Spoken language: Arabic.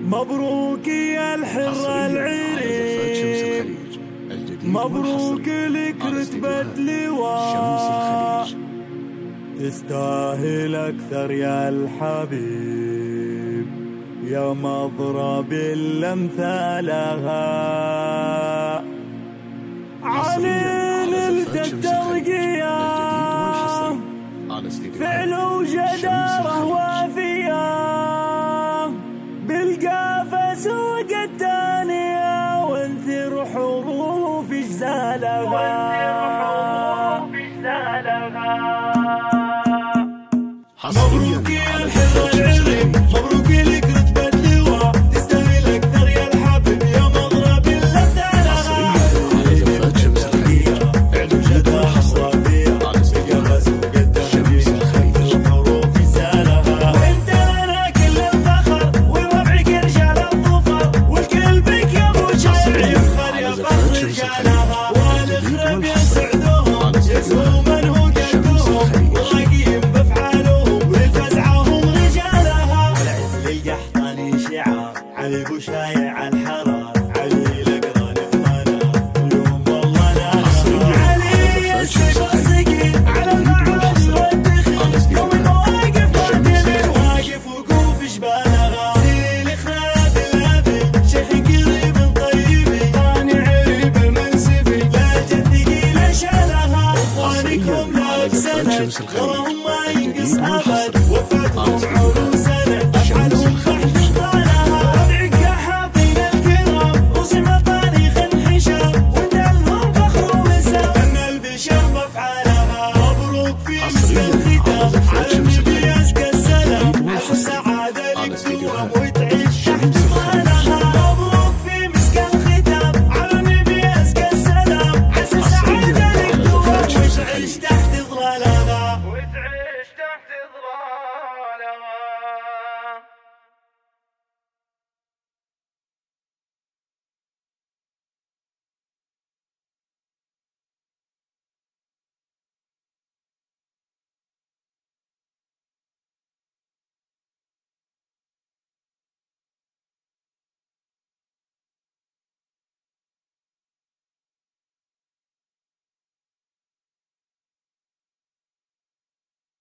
مبروك يا الحرة العريق، مبروك لك رتبة لواء، تستاهل أكثر يا الحبيب، يا مضرب الأمثالها. علي ليلة الترقية فعل وجدارة وافية، بالقافة سوق التانية وانثر حروف اجزالها. مبروك يا الحرة العريق، مبروك لك رتبة لواء، تستاهل أكثر يا الحبيب، يا مضرب الأمثالها. فعل وجدارة وافية، بالقافة سوق التانية وانثر حروف اجزالها. وانت لنا كل الفخر وربعك رجال الظفر، والكل بك يا ابو شايع يفخر يا فخر رجالها. والخرب يسعدهم يسووا من هو قدهم، والرقيب بافعالهم والفزعهم رجالها. والعز للقحطاني شعار، علي ابو شايع الحرار، علي الاقران امانه اليوم والله نار. علي السيف الثقيل على المعاصي والدخيل، يوم المواقف والدمين واقف وقوف جبالها. زين خلاب الابي شيخ قريب طيبي، طاني عريب المنسبي لا جد ثقيله شالها. اخوانكم لك سند غرهم ما ينقص ابد، وفاتهم عمر سند افعالهم خحف طالها. ربعك حاطين الكرام رسم طاريخ انحشام، ودلهم فخر وسام ان البشر بافعالها. مبروك في مسك الختام على النبي ازكى السلام، على السعاده لك دوام.